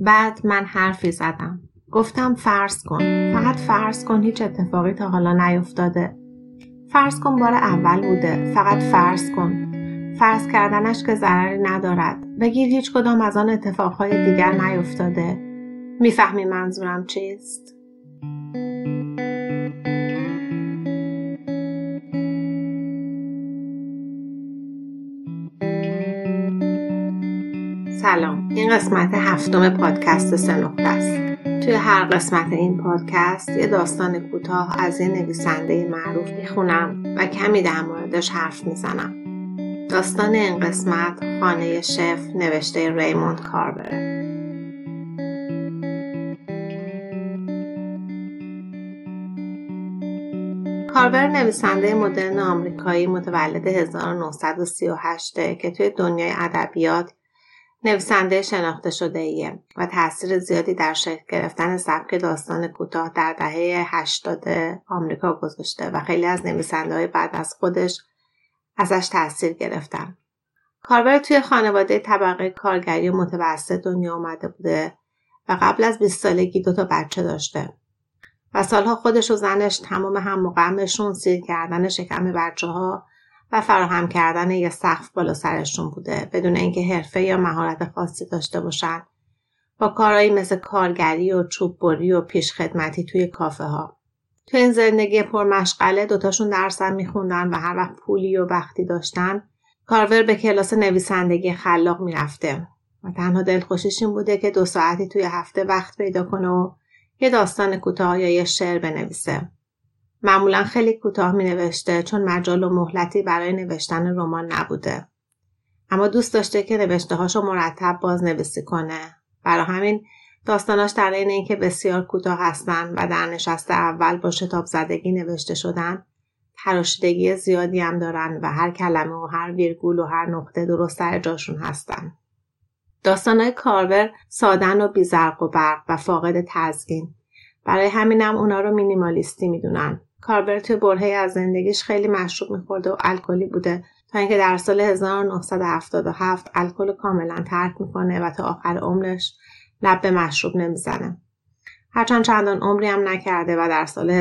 بعد من حرفی زدم. گفتم فرض کن. فقط فرض کن هیچ اتفاقی تا حالا نیفتاده. فرض کن بار اول بوده. فقط فرض کن. فرض کردنش که ضرری ندارد. بگیر هیچ کدام از آن اتفاقهای دیگر نیفتاده. میفهمی منظورم چیست؟ سلام، این قسمت 7 پادکست 3 نقطه است. توی هر قسمت این پادکست یه داستان کوتاه از یه نویسنده معروف میخونم و کمی در موردش حرف میزنم. داستان این قسمت خانه شف نوشته ریموند کارور. کارور نویسنده مدرن آمریکایی متولد 1938 که توی دنیای ادبیات نویسنده شناخته شده ایه و تأثیر زیادی در شکل گرفتن سبک داستان کوتاه در دهه 80 آمریکا گذاشته و خیلی از نویسنده‌های بعد از خودش ازش تأثیر گرفتن. کارور توی خانواده طبقه کارگری متوسط دنیا آمده بوده و قبل از 20 سالگی 2 بچه داشته و سالها خودش و زنش تمام هم و غمشون سیر کردن شکم بچه‌ها و فراهم کردن یه سقف بالا سرشون بوده بدون اینکه حرفه یا مهارت خاصی داشته باشن، با کارهایی مثل کارگری و چوب بری و پیشخدمتی توی کافه ها. تو این زندگی پرمشغله 2تاشون درس هم میخوندن و هر وقت پولی و وقتی داشتن کارور به کلاس نویسندگی خلاق میرفته و تنها دلخوشیش این بوده که 2 ساعتی توی هفته وقت پیدا کنه و یه داستان کوتاه یا یه شعر بنویسه. معمولا خیلی کوتاه می نوشته چون مجال و مهلتی برای نوشتن رمان نبوده. اما دوست داشته که نوشته هاشو مرتب بازنویسی کنه. برای همین داستاناش در این اینکه بسیار کوتاه هستن و در نشست اول با شتاب زدگی نوشته شدن، تراشیدگی زیادی هم دارن و هر کلمه و هر ویرگول و هر نقطه درست سر جاشون هستن. داستانای کارور سادن و بی‌زرق و برق و فاقد تزیین. برای همینم اونا رو مینیمالیستی میدونن. کارور توی برهه‌ای از زندگیش خیلی مشروب میخورده و الکلی بوده تا اینکه در سال 1977 الکل کاملا ترک میکنه و تا آخر عمرش لب به مشروب نمیزنه. هرچند چندان عمری هم نکرده و در سال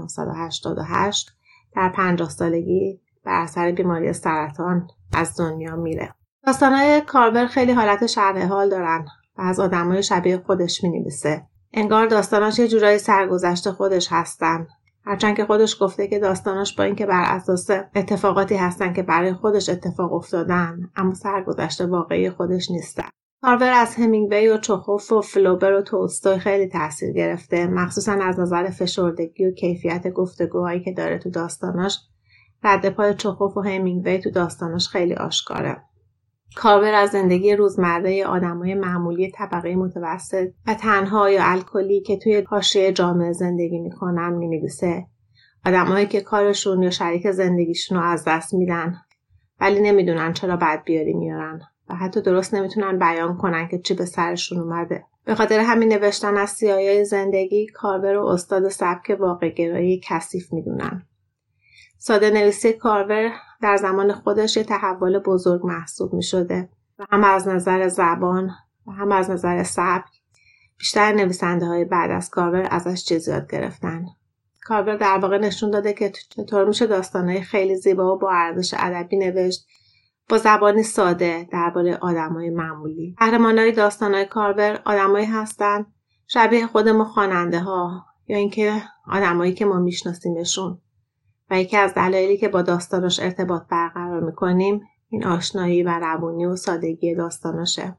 1988 در 50 سالگی بر اثر بیماری سرطان از دنیا میره. داستانهای کارور خیلی حالت شرح حال دارن و از آدمای شبیه خودش مینویسه. انگار داستاناش یه جورایی سرگذشت خودش هستن. هرچند که خودش گفته که داستاناش با اینکه بر اساس اتفاقاتی هستن که برای خودش اتفاق افتادن، اما سرگذشت واقعی خودش نیستن. کارور از همینگوی و چخوف و فلوبر و تولستوی خیلی تاثیر گرفته، مخصوصا از نظر فشردگی و کیفیت گفتگوهایی که داره تو داستاناش. رد پای چخوف و همینگوی تو داستاناش خیلی آشکاره. کارور از زندگی روزمره آدمای معمولی طبقه متوسط و تنها یا الکلی که توی حاشیه جامعه زندگی میکنن مینویسه. آدمایی که کارشون یا شریک زندگیشون رو از دست میدن ولی نمیدونن چرا بد بیاری میارن و حتی درست نمیتونن بیان کنن که چی به سرشون اومده. به خاطر همین نوشتن از سیاهی زندگی کارور و استاد سبک واقع‌گرایی کثیف میدونن. ساده نویسی کارور در زمان خودش یه تحول بزرگ محسوب می شده و هم از نظر زبان و هم از نظر سبک بیشتر نویسنده های بعد از کارور ازش چیز یاد گرفتن. کارور در واقع نشون داده که چطور میشه داستانهای خیلی زیبا و با ارزش ادبی نوشت با زبانی ساده درباره آدمای معمولی. قهرمانای داستانهای کارور آدمایی هستن شبیه خود ما خواننده ها یا اینکه آدمایی که ما میشناسیمشون. و یکی از دلایلی که با داستاناش ارتباط برقرار میکنیم این آشنایی و روانی و سادگی داستاناشه.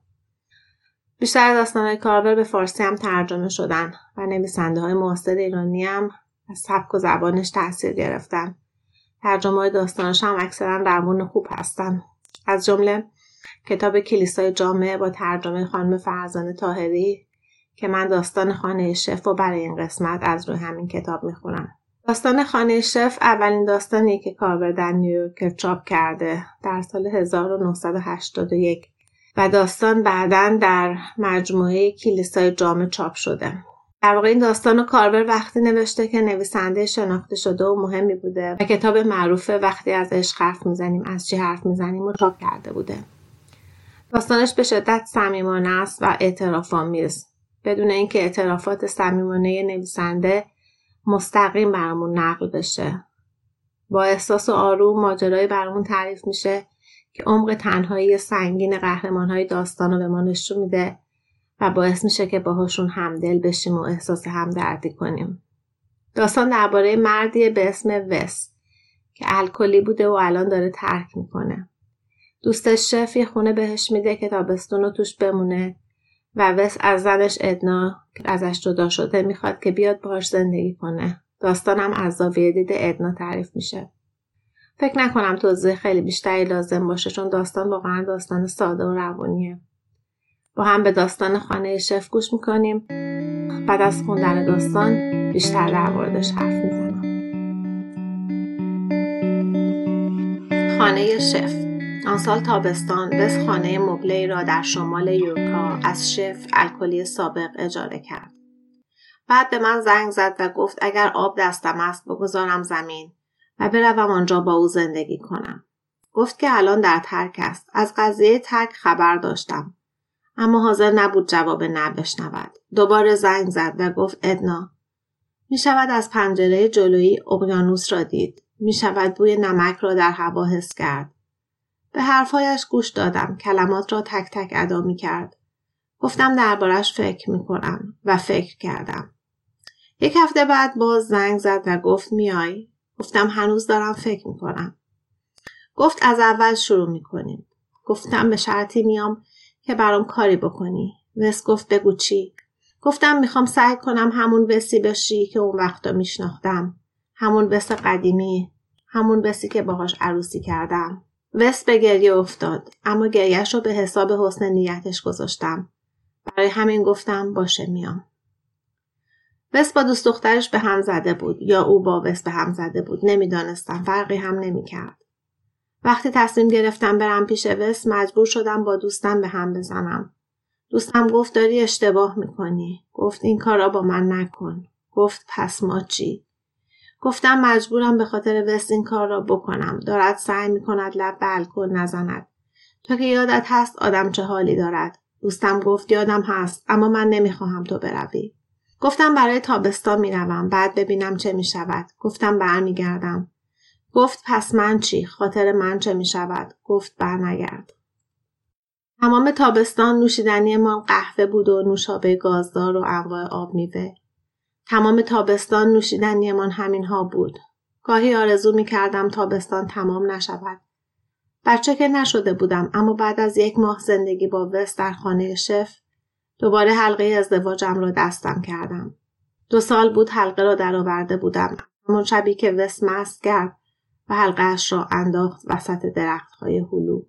بیشتر داستانهای کارور به فارسی هم ترجمه شدن و نویسنده های معاصر ایرانی هم از سبک و زبانش تأثیر گرفتن. ترجمه های داستاناش هم اکثرا روون و خوب هستن. از جمله کتاب کلیسای جامعه با ترجمه خانم فرزانه طاهری که من داستان خانه شف رو برای این قسمت از روی همین کتاب میخونم. داستان خانه شف اولین داستانی که کارور در نیویورک چاپ کرده در سال 1981 و داستان بعداً در مجموعه کلیسای جامعه چاپ شده. در واقع این داستانو کارور وقتی نوشته که نویسنده شناخته شده و مهمی بوده و کتاب معروف وقتی از عشق حرف میزنیم از چی حرف میزنیم رو چاپ کرده بوده. داستانش به شدت صمیمانه است و اعتراف‌آمیز بدون اینکه اعترافات صمیمانه نویسنده مستقیم برامون نقل بشه. با احساس آروم ماجرایی برامون تعریف میشه که عمق تنهایی سنگین قهرمان‌های داستانو به ما نشون میده و باعث میشه که باهاشون همدل بشیم و احساس همدردی کنیم. داستان درباره مردیه به اسم وس که الکلی بوده و الان داره ترک میکنه. دوستش شف یه خونه بهش میده که تابستون رو توش بمونه و وس از زنش ادنا که ازش جدا شده میخواد که بیاد باهاش زندگی کنه. داستانم از زاویه دید ادنا تعریف میشه. فکر نکنم توضیح خیلی بیشتری لازم باشه چون داستان واقعا داستان ساده و روانیه. با هم به داستان خانه شف گوش میکنیم. بعد از خوندن داستان بیشتر در موردش حرف میزنم. خانه شف. آن سال تابستان وس خانه مبله‌ای را در شمال یورکا از شف الکلی سابق اجاره کرد. بعد به من زنگ زد و گفت اگر آب دستم است بگذارم زمین و بروم آنجا با او زندگی کنم. گفت که الان در ترک است. از قضیه ترک خبر داشتم. اما حاضر نبود جواب نه بشنود. دوباره زنگ زد و گفت ادنا می شود از پنجره جلویی اقیانوس را دید. می شود بوی نمک را در هوا حس کرد. به حرفایش گوش دادم. کلمات را تک تک ادا می کرد. گفتم دربارش فکر می کنم و فکر کردم. یک هفته بعد باز زنگ زد و گفت میای؟ گفتم هنوز دارم فکر می کنم. گفت از اول شروع می کنیم. گفتم به شرطی میام که برام کاری بکنی. وس گفت بگو چی؟ گفتم میخوام سعی کنم همون وسی بشی که اون وقتا میشناختم. همون وس قدیمی. همون وسی که باهاش عروسی کردم. وس به گریه افتاد. اما گریهش رو به حساب حسن نیتش گذاشتم. برای همین گفتم باشه میام. وس با دوست دخترش به هم زده بود یا او با وس به هم زده بود. نمیدانستم. فرقی هم نمیکرد. وقتی تصمیم گرفتم برم پیش وس مجبور شدم با دوستم به هم بزنم. دوستم گفت داری اشتباه میکنی. گفت این کارا با من نکن. گفت پس ما چی؟ گفتم مجبورم به خاطر وس این کار را بکنم. دارد سعی میکند لب به الکل نزند. تو که یادت هست آدم چه حالی دارد. دوستم گفت یادم هست اما من نمیخواهم تو بروی. گفتم برای تابستان میروم بعد ببینم چه میشود. گفتم برمیگردم. گفت پس من چی؟ خاطر من چه می شود؟ گفت برنگرد. تمام تابستان نوشیدنی ما قهوه بود و نوشابه گازدار و انواع آب میوه. تمام تابستان نوشیدنی من همین ها بود. گاهی آرزو می کردم تابستان تمام نشود. بچه که نشده بودم اما بعد از 1 ماه زندگی با وس در خانه شف دوباره حلقه ازدواجم را دستم کردم. 2 سال بود حلقه را درآورده بودم. همون شبی که وس مست کرد و حلقه‌اش را انداخت وسط درخت‌های هلو.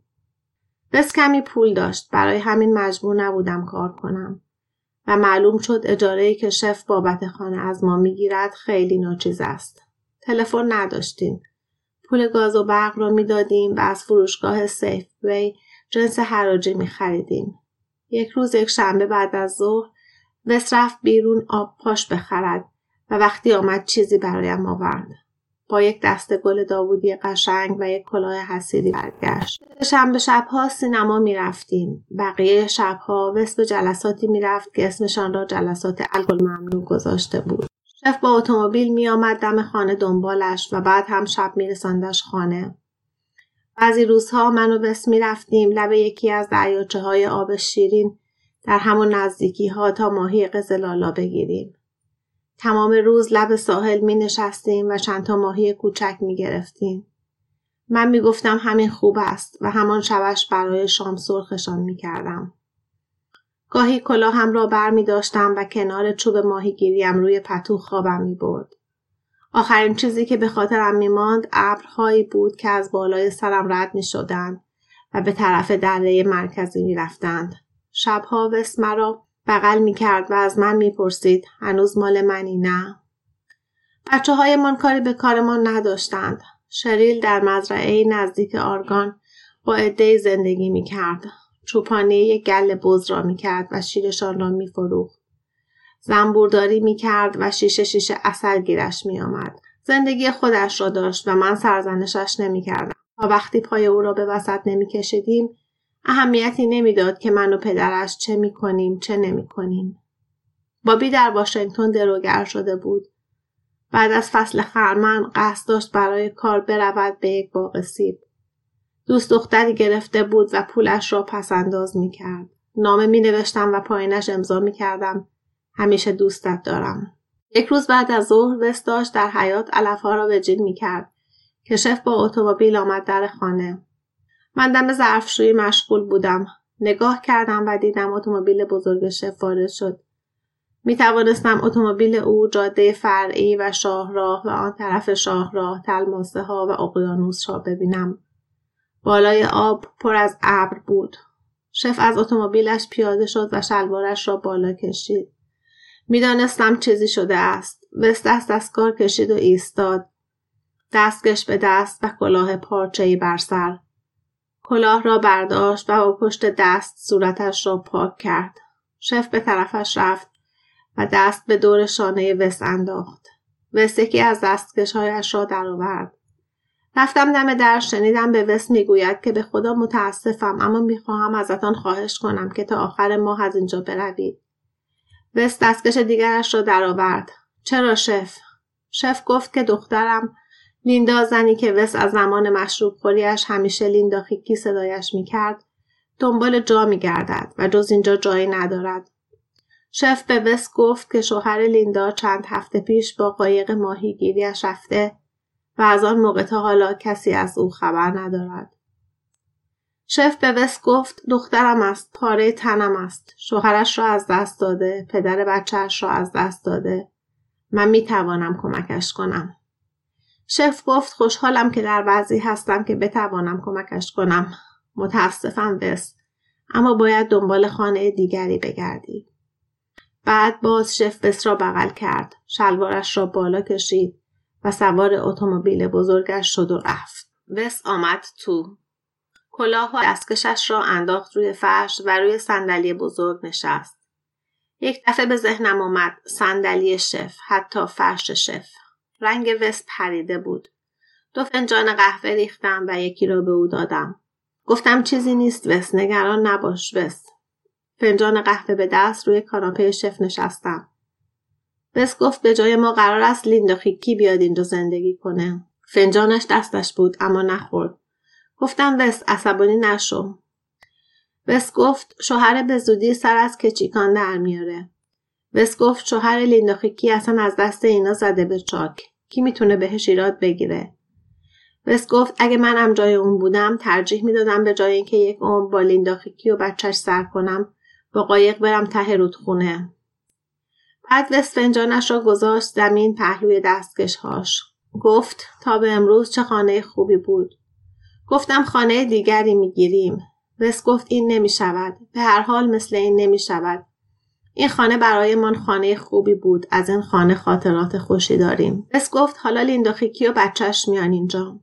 وس کمی پول داشت. برای همین مجبور نبودم کار کنم. و معلوم شد اجاره‌ای که شف بابت خانه از ما میگیرد خیلی ناچیز است. تلفن نداشتیم. پول گاز و برق را میدادیم و از فروشگاه سیفوی جنس حراجی میخریدیم. یک روز یک شنبه بعد از ظهر وس رفت بیرون آب پاش بخرد و وقتی آمد چیزی برایم آورد. با یک دسته گل داوودی قشنگ و یک کلاه حصیری برگشت. شنبه شب‌ها سینما می‌رفتیم. بقیه شب‌ها وس به جلساتی می‌رفت که اسمشان را جلسات الکل ممنوع گذاشته بود. شف با اتومبیل می‌آمد دم خانه دنبالش و بعد هم شب می‌رساندش خانه. بعضی روزها من و وس می‌رفتیم لب یکی از دریاچه‌های آب شیرین در همون نزدیکی‌ها تا ماهی قزلالا بگیریم. تمام روز لب ساحل می نشستیم و چند تا ماهی کوچک می گرفتیم. من می گفتم همین خوب است و همان شبش برای شام سرخشان می کردم. گاهی کلاهم را بر می داشتم و کنار چوب ماهیگیریم روی پتو خوابم می برد. آخرین چیزی که به خاطرم می ماند ابرهایی بود که از بالای سرم رد می شدند و به طرف دره مرکزی می رفتند. شبها وس مرا بغل می کرد و از من می پرسید هنوز مال منی نه؟ بچه های من کاری به کارمان نداشتند. شریل در مزرعه نزدیک آرگان با عده‌ای زندگی می کرد. چوپانی یک گل بز را می کرد و شیرشان را می فروخت. زنبورداری می کرد و شیشه عسل گیرش می آمد. زندگی خودش را داشت و من سرزنشش نمی کردم. تا وقتی پای او را به وسط نمی کشیدیم اهمیتی نمیداد که من و پدرش چه میکنیم چه نمیکنیم. بابی در واشنگتن دروگر شده بود. بعد از فصل خرمن قصد داشت برای کار برود به یک باغ سیب. دوست دختری گرفته بود و پولش را پسنداز می کرد. نامه می نوشتم و پایینش امضا می کردم. همیشه دوستت دارم. یک روز بعد از ظهر وست داشت در حیاط علفها را وجین می کرد که شف با اتومبیل آمد در خانه. من دم ظرفشویی مشغول بودم. نگاه کردم و دیدم اتومبیل بزرگ شف وارد شد. می توانستم اتومبیل او، جاده فرعی و شاهراه و آن طرف شاهراه، تلماسه ها و اقیانوس را ببینم. بالای آب پر از ابر بود. شف از اتومبیلش پیاده شد و شلوارش را بالا کشید. می دانستم چیزی شده است. وست دست از کار کشید و ایستاد. دستکش به دست و کلاه پارچه‌ای بر سر. کلاه را برداشت و با پشت دست صورتش را پاک کرد. شف به طرفش رفت و دست به دور شانه وست انداخت. وست یکی از دستکش‌هایش را درآورد. رفتم دم در، شنیدم به وست میگوید که به خدا متاسفم، اما میخواهم ازتان خواهش کنم که تا آخر ماه از اینجا بروید. وست دستکش دیگرش را درآورد. چرا شف؟ شف گفت که دخترم لیندا، زنی که وست از زمان مشروب خوریش همیشه لیندا خیکی صدایش میکرد، دنبال جا میگردد و جز اینجا جایی ندارد. شف به وست گفت که شوهر لیندا چند هفته پیش با قایق ماهیگیریش رفته و از آن موقع تا حالا کسی از او خبر ندارد. شف به وست گفت دخترم است، پاره تنم است. شوهرش را از دست داده، پدر بچه‌اش را از دست داده. من میتوانم کمکش کنم. شف گفت خوشحالم که در وضعی هستم که بتوانم کمکش کنم. متاسفم وست، اما باید دنبال خانه دیگری بگردی. بعد باز شف وست را بغل کرد. شلوارش را بالا کشید و سوار اتومبیل بزرگش شد و رفت. وست آمد تو. کلاه و دستکشش را انداخت روی فرش و روی صندلی بزرگ نشست. یک دفعه به ذهنم آمد صندلی شف، حتی فرش شف. رنگ وست پریده بود. 2 فنجان قهوه ریختم و یکی را به او دادم. گفتم چیزی نیست وست، نگران نباش وست. فنجان قهوه به دست روی کاناپه شف نشستم. وست گفت به جای ما قرار است لیندا خیکی بیاد اینجا زندگی کنه. فنجانش دستش بود اما نخورد. گفتم وست عصبانی نشو. وست گفت شوهر به زودی سر از کچیکان در میاره. وست گفت شوهر لیندا خیکی اصلا از دست اینا زده به چاک. کی میتونه بهش ایراد بگیره؟ وست گفت اگه منم جای اون بودم ترجیح میدادم به جای اینکه یک عمر با لیندا خیکی و بچهش سر کنم با قایق برم ته رودخونه. بعد وست فنجانش را گذاشت زمین پهلوی دستکش‌هاش. گفت تا به امروز چه خانه خوبی بود. گفتم خانه دیگری میگیریم. وست گفت این نمیشود. به هر حال مثل این نمیشود. این خانه برای من خانه خوبی بود. از این خانه خاطرات خوشی داریم. وست گفت حالا لیندا خیکی و بچهش میان اینجا.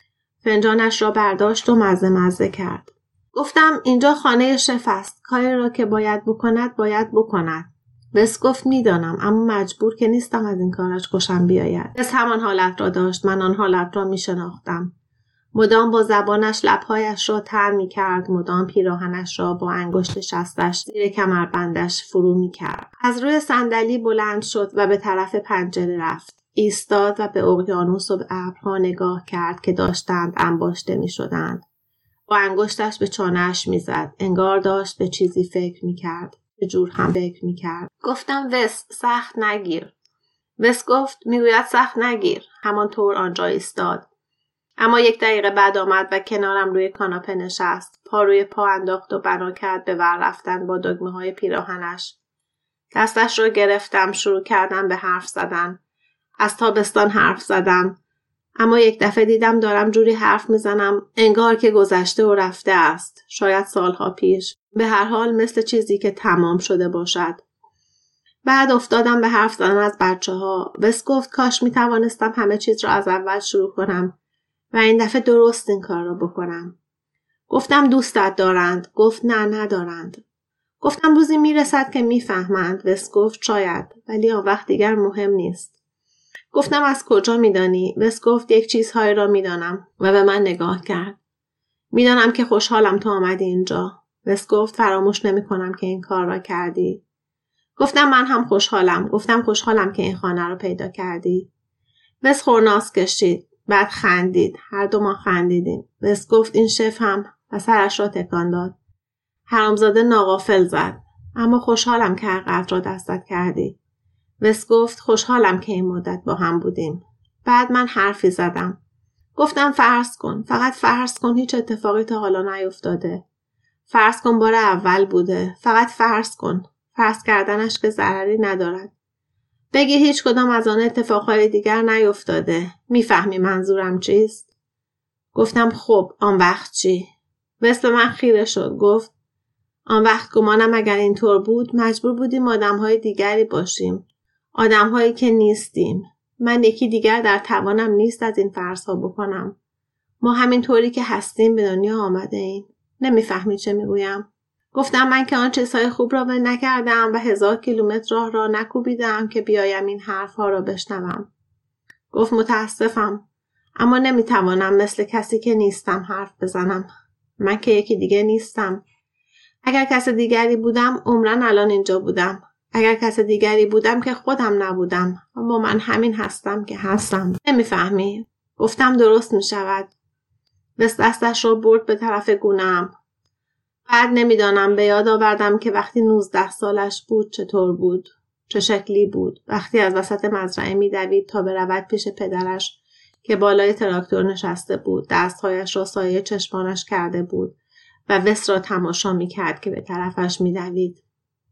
فنجانش را برداشت و مزه کرد. گفتم اینجا خانه شف است. کاری را که باید بکند. وست گفت میدانم اما مجبور که نیستم از این کارش خوشم بیاید. وست همان حالت را داشت. من آن حالت را میشناختم. مدام با زبانش لبهایش را تر می کرد. مدام پیراهنش را با انگشت شستش زیر کمربندش فرو می کرد. از روی صندلی بلند شد و به طرف پنجره رفت. ایستاد و به اقیانوس و به ابرها نگاه کرد که داشتند انباشته می شدند. با انگشتش به چانه‌اش می زد. انگار داشت به چیزی فکر می کرد. به جور هم فکر می کرد. گفتم وست سخت نگیر. وست گفت میگوید سخت نگیر. همانطور آنجا ایستاد. اما 1 دقیقه بعد آمد و کنارم روی کاناپه نشست. پا روی پا انداخت و بنا کرد به ور رفتن با دگمه‌های پیراهنش. دستش رو گرفتم، شروع کردم به حرف زدن. از تابستان حرف زدم. اما یک دفعه دیدم دارم جوری حرف میزنم انگار که گذشته و رفته است. شاید سالها پیش. به هر حال مثل چیزی که تمام شده باشد. بعد افتادم به حرف زدن از بچه‌ها. وست گفت کاش میتوانستم همه چیز را از اول شروع کنم و این دفعه درست این کار را بکنم. گفتم دوستت دارند. گفت نه ندارند. گفتم روزی میرسد که میفهمند. وست گفت شاید، ولی آن وقت دیگر مهم نیست. گفتم از کجا میدانی؟ وست گفت یک چیزهایی را میدانم و به من نگاه کرد. میدانم که خوشحالم تو آمدی اینجا. وست گفت فراموش نمی‌کنم که این کار را کردی. گفتم من هم خوشحالم. گفتم خوشحالم که این خانه رو پیدا کردی. وس خورناس کشید. بعد خندید. هر دو ما خندیدیم. وس گفت این شف هم و سرش را تکان داد. حرامزاده ناغافل زد. اما خوشحالم که حقیقت را دستت کردی. وس گفت خوشحالم که این مدت با هم بودیم. بعد من حرفی زدم. گفتم فرض کن. فقط فرض کن هیچ اتفاقی تا حالا نیفتاده. فرض کن بار اول بوده. فقط فرض کن. فرض کردنش که ضرری ندارد. بگی هیچ کدام از آن اتفاقهای دیگر نیفتاده. میفهمی منظورم چیست؟ گفتم خب آن وقت چی؟ وس به من خیره شد. گفت آن وقت گمانم اگر اینطور بود مجبور بودیم آدمهای دیگری باشیم. آدمهایی که نیستیم. من یکی دیگر در توانم نیست از این فرضها بکنم. ما همینطوری که هستیم به دنیا آمده ایم. نمیفهمی چه میگویم؟ گفتم من که آن چیزهای خوب را نکردم و 1000 کیلومتر راه را نکوبیدم که بیایم این حرفها را بشنوم. گفت متاسفم اما نمیتوانم مثل کسی که نیستم حرف بزنم. من که یکی دیگه نیستم. اگر کس دیگری بودم عمرن الان اینجا بودم. اگر کس دیگری بودم که خودم نبودم. اما من همین هستم که هستم. نمیفهمی؟ گفتم درست میشود. وس دستش را برد به طرف گونه‌ام. بعد نمیدانم به یاد آوردم که وقتی 19 سالش بود چطور بود. چه شکلی بود. وقتی از وسط مزرعه میدوید تا برود پیش پدرش که بالای تراکتور نشسته بود. دستهایش را سایه چشمانش کرده بود و وس را تماشا میکرد که به طرفش میدوید.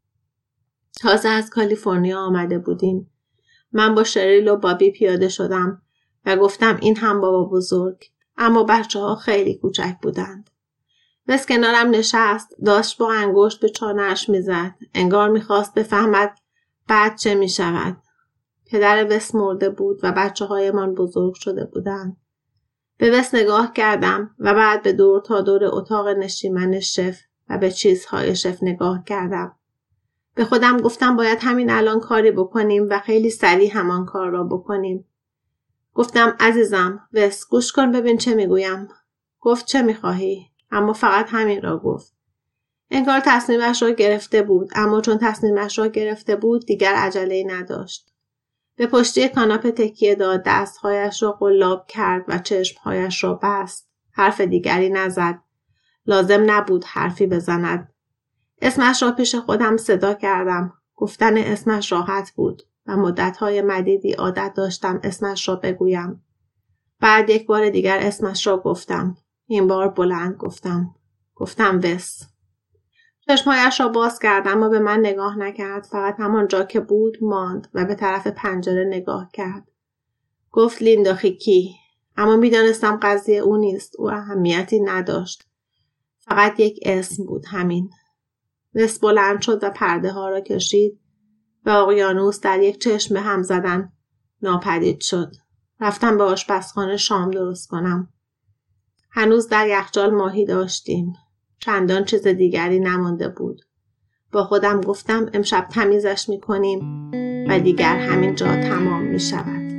تازه از کالیفرنیا آمده بودیم. من با شریل و بابی پیاده شدم و گفتم این هم بابا بزرگ. اما بچه ها خیلی کوچک بودند. وس کنارم نشست. داشت با انگشت به چانه‌اش میزد. انگار میخواست بفهمد بعد چه میشود. پدر وس مرده بود و بچه هایمان بزرگ شده بودند. به وس نگاه کردم و بعد به دور تا دور اتاق نشیمن شف و به چیزهای شف نگاه کردم. به خودم گفتم باید همین الان کاری بکنیم و خیلی سریع همان کار را بکنیم. گفتم عزیزم وس گوش کن ببین چه میگویم. گفت چه میخواهی؟ اما فقط همین را گفت. انگار تصمیمش را گرفته بود اما چون تصمیمش را گرفته بود دیگر عجله‌ای نداشت. به پشتی کاناپه تکیه داد. دستهایش را قلاب کرد و چشمهایش را بست. حرف دیگری نزد. لازم نبود حرفی بزند. اسمش را پیش خودم صدا کردم. گفتن اسمش راحت بود و مدتهای مدیدی عادت داشتم اسمش را بگویم. بعد یک بار دیگر اسمش را گفتم. این بار بلند گفتم. گفتم وس. چشمهایش را باز کرد اما به من نگاه نکرد. فقط همان جا که بود ماند و به طرف پنجره نگاه کرد. گفت لیندا خیکی. اما میدانستم قضیه او نیست. او اهمیتی نداشت. فقط یک اسم بود همین. وس بلند شد و پرده ها را کشید و اقیانوس در یک چشم به هم زدن ناپدید شد. رفتم به آشپزخانه شام درست کنم. هنوز در یخچال ماهی داشتیم. چندان چیز دیگری نمانده بود. با خودم گفتم امشب تمیزش میکنیم و دیگر همینجا تمام میشود.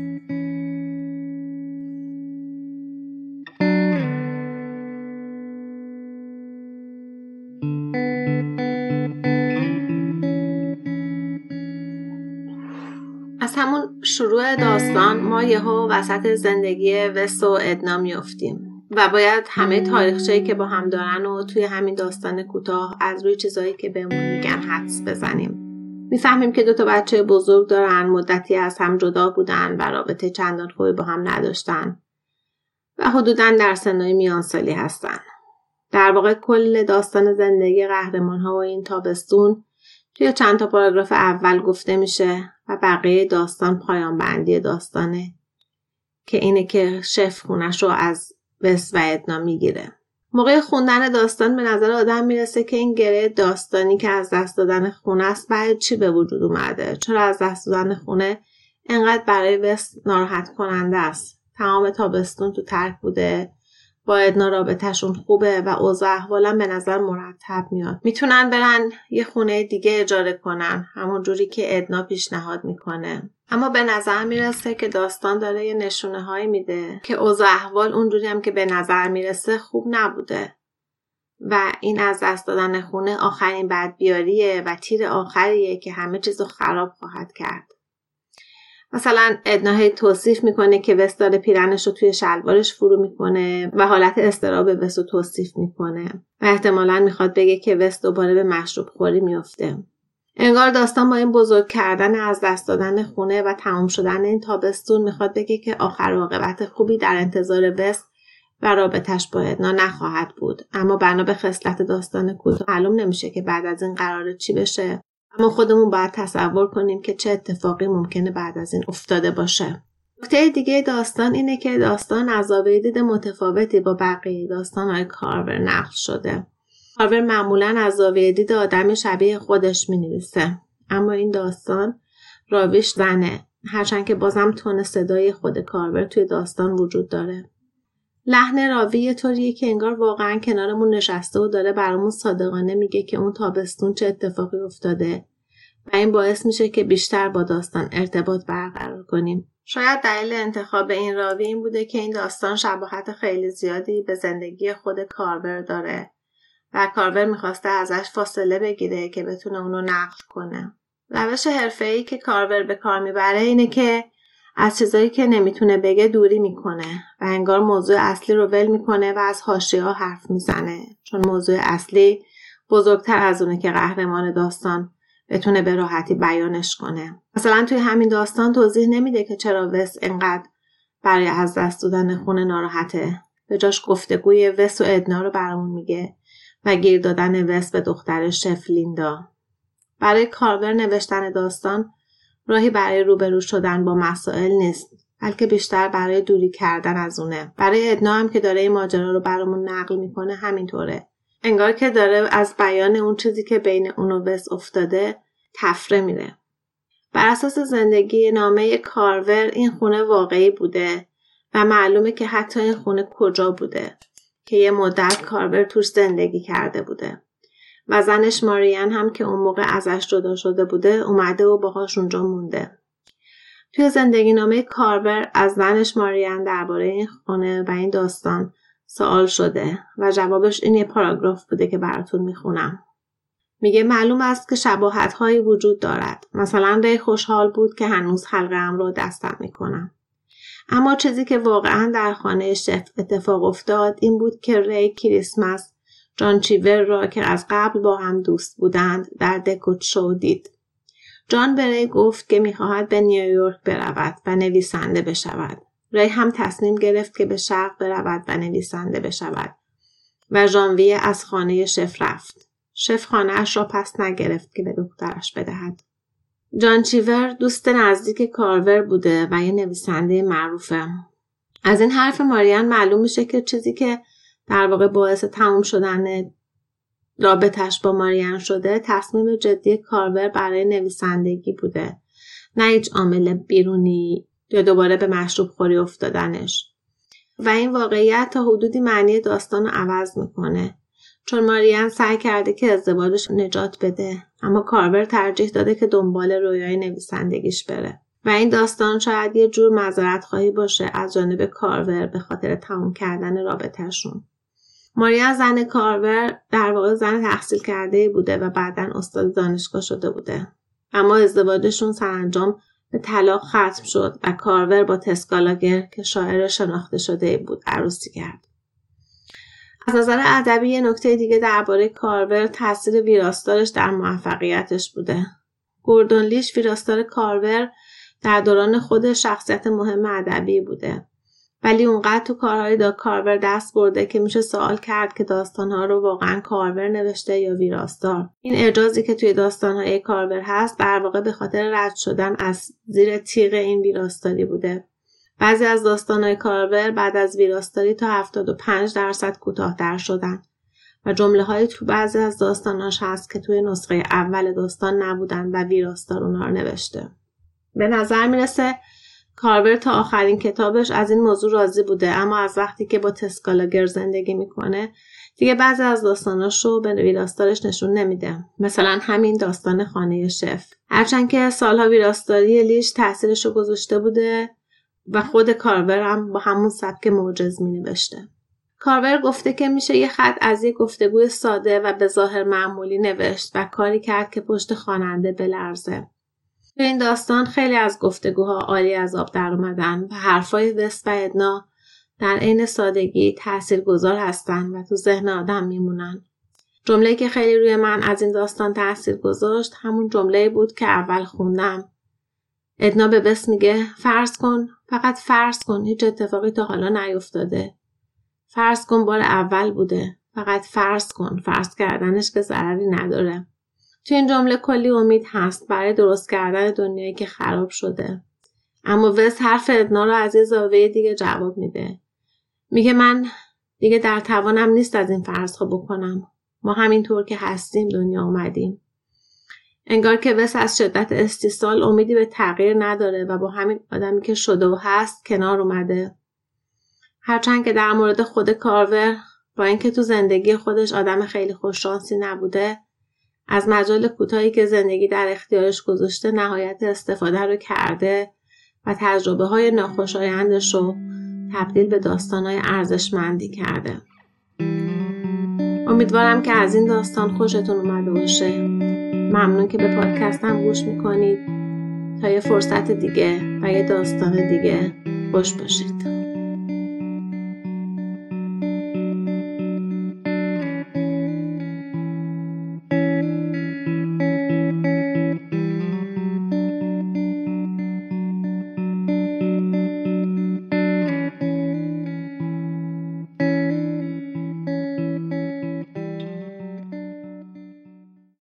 از همون شروع داستان ما یهو وسط زندگی وس و ادنا میافتیم و باید همه تاریخچه‌ای که با هم دارن و توی همین داستان کوتاه از روی چیزایی که بهمون میگن حدس بزنیم. میفهمیم که 2 بچه بزرگ دارن، مدتی از هم جدا بودن و رابطه چندان خوبی با هم نداشتن و حدوداً در سنای میانسالی هستن. در واقع کل داستان زندگی قهرمان‌ها و این تابستون توی چند تا پاراگراف اول گفته میشه و بقیه داستان پایان بندی داستانه که اینه که شف خونش رو از وس و ادنا میگیره. موقع خوندن داستان به نظر آدم میرسه که این گره داستانی که از دست دادن خونه است بعد چی به وجود اومده؟ چرا از دست دادن خونه انقدر برای وس ناراحت کننده است؟ تمام تابستون تو ترک بوده، با ادنا رابطه‌شون خوبه و اوضاع احوالم به نظر مرتب میاد. میتونن برن یه خونه دیگه اجاره کنن، همون جوری که ادنا پیشنهاد میکنه. اما به نظر میرسه که داستان داره یه نشونه هایی میده که اوضاع احوال اونجوری هم که به نظر میرسه خوب نبوده. و این از دست دادن خونه آخرین بدبیاریه و تیر آخریه که همه چیزو خراب خواهد کرد. مثلا ادنا توصیف میکنه که وس داره پیرنش رو توی شلوارش فرو میکنه و حالت اضطراب وس رو توصیف میکنه و احتمالاً میخواد بگه که وس دوباره به مشروب خوری میفته. انگار داستان با این بزرگ کردن از دست دادن خونه و تمام شدن این تابستون میخواد بگه که آخر عاقبت خوبی در انتظار وس و رابطش با ادنا نخواهد بود. اما بنا به خصلت داستان کوتاه معلوم نمیشه که بعد از این قراره چی بشه. اما خودمون باید تصور کنیم که چه اتفاقی ممکنه بعد از این افتاده باشه. نکته دیگه داستان اینه که داستان از زاویه دید متفاوتی با بقیه داستان‌های کارور نقل شده. کارور معمولاً از زاویه دید آدمی شبیه خودش می‌نویسه، اما این داستان راویش زنه، هرچند که بازم تون صدای خود کارور توی داستان وجود داره. لحن راوی یه طوریه که انگار واقعاً کنارمون نشسته و داره برامون صادقانه میگه که اون تابستون چه اتفاقی افتاده و این باعث میشه که بیشتر با داستان ارتباط برقرار کنیم. شاید دلیل انتخاب این راوی این بوده که این داستان شباهت خیلی زیادی به زندگی خود کارور داره و کارور میخواسته ازش فاصله بگیره که بتونه اونو نقل کنه. روش حرفه‌ای که کارور به کار میبره اینه که از چیزایی که نمیتونه بگه دوری میکنه و انگار موضوع اصلی رو ول میکنه و از حاشیه‌ها حرف میزنه، چون موضوع اصلی بزرگتر از اونه که قهرمان داستان بتونه به راحتی بیانش کنه. مثلا توی همین داستان توضیح نمیده که چرا وس اینقدر برای از دست دادن خونه ناراحته. به جاش گفتگوی وس و ادنا رو برامون میگه و گیر دادن وس به دختر شف لیندا. برای کارور نوشتن داستان راهی برای روبرو شدن با مسائل نیست، بلکه بیشتر برای دوری کردن از اونه. برای ادنا هم که داره این ماجرا رو برامون نقل میکنه همینطوره. انگار که داره از بیان اون چیزی که بین اون و وس افتاده تفره میره. بر اساس زندگی نامه کارور این خونه واقعی بوده و معلومه که حتی این خونه کجا بوده که یه مدت کارور توش زندگی کرده بوده و زنش ماریان هم که اون موقع ازش جدا شده بوده اومده و باهاش اونجا مونده. توی زندگی نامه کارور از زنش ماریان درباره این خونه و این داستان سوال شده و جوابش این یه پاراگراف بوده که براتون میخونم. میگه معلوم است که شباهت‌هایی وجود دارد. مثلا ری خوشحال بود که هنوز حلقه‌ام را دستم میکنم. اما چیزی که واقعا در خانه شف اتفاق افتاد این بود که ری کریسمس جان چیور را که از قبل با هم دوست بودند در دکوت شو دید. جان به ری گفت که میخواهد به نیویورک برود و نویسنده بشود. ری هم تصمیم گرفت که به شرق برود و نویسنده بشود و ژانویه از خانه شف رفت. شف خانه‌اش را پس نگرفت که به دخترش بدهد. جان چیور دوست نزدیک کارور بوده و یه نویسنده معروفه. از این حرف ماریان معلوم میشه که چیزی که در واقع باعث تموم شدن رابطش با ماریان شده تصمیم جدی کارور برای نویسندگی بوده، نه هیچ عامل بیرونی یا دوباره به مشروب خوری افتادنش. و این واقعیت تا حدودی معنی داستان رو عوض میکنه، چون ماریان سعی کرده که ازدواجش نجات بده، اما کارور ترجیح داده که دنبال رویای نویسندگیش بره. و این داستان شاید یه جور معذرت خواهی باشه از جانب کارور به خاطر تموم کردن رابطه‌شون. ماریان زن کارور در واقع زن تحصیل کرده بوده و بعداً استاد دانشگاه شده بوده. اما ازدواجشون سرانجام به طلاق ختم شد و کارور با تسکالاگر که شاعر شناخته شده بود عروسی کرد. از نظر ادبی یه نکته دیگه درباره کارور تاثیر ویراستارش در موفقیتش بوده. گوردون لیش ویراستار کارور در دوران خود شخصیت مهم ادبی بوده، ولی اونقدر تو کارهای کارور دست برده که میشه سوال کرد که داستانها رو واقعا کارور نوشته یا ویراستار. این اعجازی که توی داستانهای کارور هست در واقع به خاطر رد شدن از زیر تیغ این ویراستاری بوده. بعضی از داستانهای کارور بعد از ویراستاری تا 75% کوتاه‌تر شدن و جمله‌های تو بعضی از داستاناش هست که توی نسخه اول داستان نبودن و ویراستار اونها رو نوشته. به نظر میرسه کارور تا آخرین کتابش از این موضوع راضی بوده، اما از وقتی که با تسکالاگر زندگی میکنه دیگه بعضی از داستاناشو به ویراستارش نشون نمیده. مثلا همین داستان خانه شف. هرچند که سالها ویراستاری لیش تاثیرشو گذاشته بوده و خود کارور هم با همون سبک معجز مینوشته. کارور گفته که میشه یه خط از یه گفتگوی ساده و به ظاهر معمولی نوشت و کاری کرد که پشت خواننده بلرزه. تو این داستان خیلی از گفتگوها عالی از آب در اومدن و حرفای وس و ادنا در عین سادگی تاثیرگذار هستن و تو ذهن آدم میمونن. جمله‌ای که خیلی روی من از این داستان تاثیر گذاشت همون جمله‌ای بود که اول خوندم. ادنا به وس میگه فرض کن، فقط فرض کن هیچ اتفاقی تا حالا نیفتاده. فرض کن بار اول بوده. فقط فرض کن، فرض کردنش که ضرری نداره. تو این جمله کلی امید هست برای درست کردن دنیایی که خراب شده. اما وس حرف ادنا رو از یه زاویه دیگه جواب میده. میگه من دیگه در توانم نیست از این فرض بکنم. ما همینطور که هستیم دنیا اومدیم. انگار که وس از شدت استیصال امیدی به تغییر نداره و با همین آدمی که شده و هست کنار اومده. هرچند که در مورد خود کارور با اینکه تو زندگی خودش آدم خیلی خوششانسی نبوده، از مجال کوتاهی که زندگی در اختیارش گذاشته نهایت استفاده رو کرده و تجربه‌های ناخوشایندش رو تبدیل به داستان‌های ارزشمندی کرده. امیدوارم که از این داستان خوشتون اومده باشه. ممنون که به پادکستم گوش میکنید. تا یه فرصت دیگه و یه داستان دیگه خوش باشید.